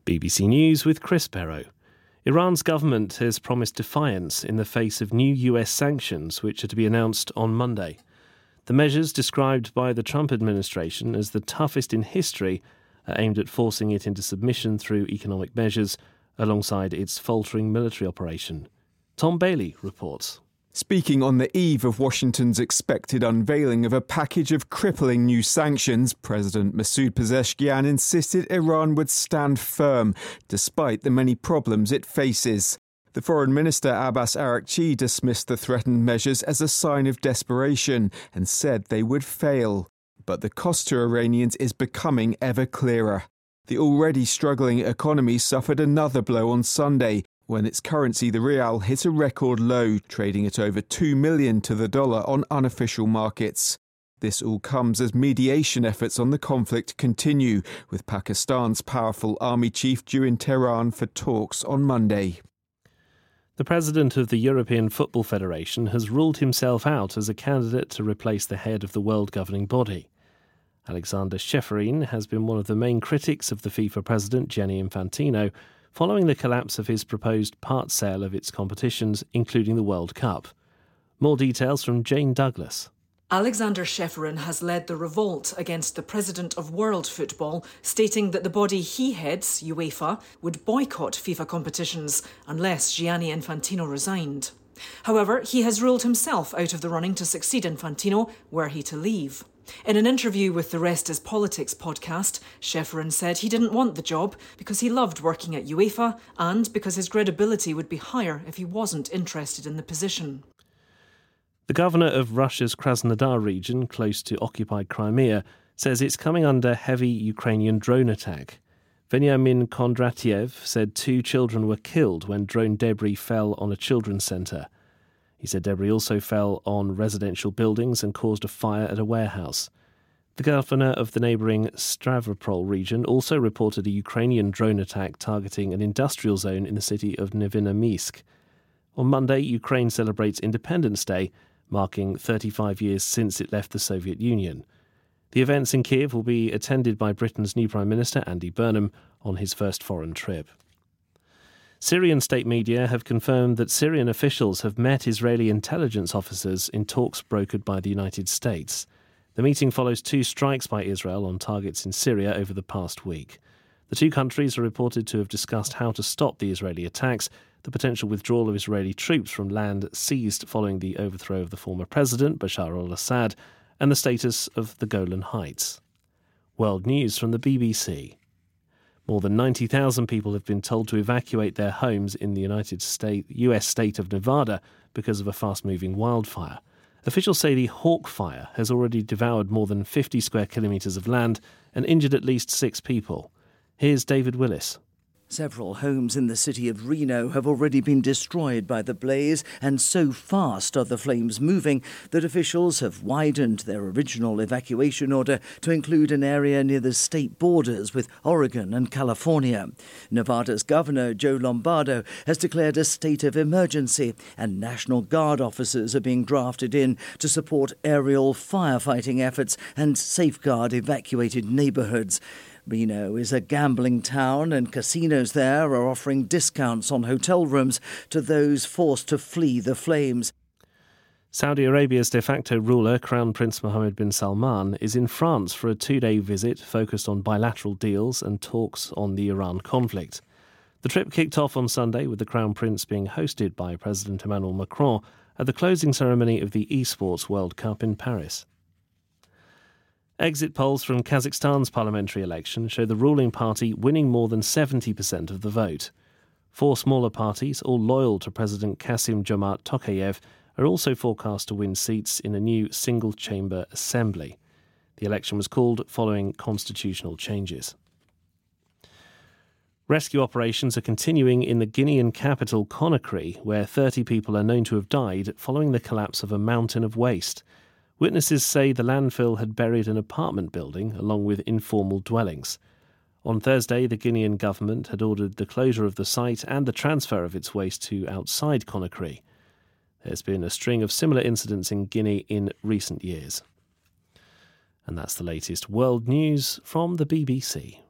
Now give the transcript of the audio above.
BBC News with Chris Barrow. Iran's government has promised defiance in the face of new US sanctions, which are to be announced on Monday. The measures, described by the Trump administration as the toughest in history, are aimed at forcing it into submission through economic measures, alongside its faltering military operation. Tom Bailey reports. Speaking on the eve of Washington's expected unveiling of a package of crippling new sanctions, President Masoud Pezeshkian insisted Iran would stand firm, despite the many problems it faces. The Foreign Minister Abbas Araghchi dismissed the threatened measures as a sign of desperation and said they would fail. But the cost to Iranians is becoming ever clearer. The already struggling economy suffered another blow on Sunday, when its currency, the rial, hit a record low, trading at over $2 million to the dollar on unofficial markets. This all comes as mediation efforts on the conflict continue, with Pakistan's powerful army chief due in Tehran for talks on Monday. The president of the European Football Federation has ruled himself out as a candidate to replace the head of the world governing body. Alexander Ceferin has been one of the main critics of the FIFA president, Gianni Infantino, following the collapse of his proposed part sale of its competitions, including the World Cup. More details from Jane Douglas. Alexander Ceferin has led the revolt against the president of world football, stating that the body he heads, UEFA, would boycott FIFA competitions unless Gianni Infantino resigned. However, he has ruled himself out of the running to succeed Infantino were he to leave. In an interview with the Rest is Politics podcast, Ceferin said he didn't want the job because he loved working at UEFA and because his credibility would be higher if he wasn't interested in the position. The governor of Russia's Krasnodar region, close to occupied Crimea, says it's coming under heavy Ukrainian drone attack. Veniamin Kondratiev said 2 children were killed when drone debris fell on a children's centre. He said debris also fell on residential buildings and caused a fire at a warehouse. The governor of the neighbouring Stavropol region also reported a Ukrainian drone attack targeting an industrial zone in the city of Nevinnomysk. On Monday, Ukraine celebrates Independence Day, marking 35 years since it left the Soviet Union. The events in Kiev will be attended by Britain's new Prime Minister, Andy Burnham, on his first foreign trip. Syrian state media have confirmed that Syrian officials have met Israeli intelligence officers in talks brokered by the United States. The meeting follows 2 strikes by Israel on targets in Syria over the past week. The 2 countries are reported to have discussed how to stop the Israeli attacks, the potential withdrawal of Israeli troops from land seized following the overthrow of the former president, Bashar al-Assad, and the status of the Golan Heights. World News from the BBC. More than 90,000 people have been told to evacuate their homes in the US state of Nevada because of a fast-moving wildfire. Officials say the Hawk Fire has already devoured more than 50 square kilometres of land and injured at least 6 people. Here's David Willis. Several homes in the city of Reno have already been destroyed by the blaze, and so fast are the flames moving that officials have widened their original evacuation order to include an area near the state borders with Oregon and California. Nevada's Governor Joe Lombardo has declared a state of emergency, and National Guard officers are being drafted in to support aerial firefighting efforts and safeguard evacuated neighborhoods. Reno is a gambling town, and casinos there are offering discounts on hotel rooms to those forced to flee the flames. Saudi Arabia's de facto ruler, Crown Prince Mohammed bin Salman, is in France for a 2-day visit focused on bilateral deals and talks on the Iran conflict. The trip kicked off on Sunday with the Crown Prince being hosted by President Emmanuel Macron at the closing ceremony of the Esports World Cup in Paris. Exit polls from Kazakhstan's parliamentary election show the ruling party winning more than 70% of the vote. 4 smaller parties, all loyal to President Kassym-Jomart Tokayev, are also forecast to win seats in a new single-chamber assembly. The election was called following constitutional changes. Rescue operations are continuing in the Guinean capital Conakry, where 30 people are known to have died following the collapse of a mountain of waste. Witnesses say the landfill had buried an apartment building along with informal dwellings. On Thursday, the Guinean government had ordered the closure of the site and the transfer of its waste to outside Conakry. There's been a string of similar incidents in Guinea in recent years. And that's the latest world news from the BBC.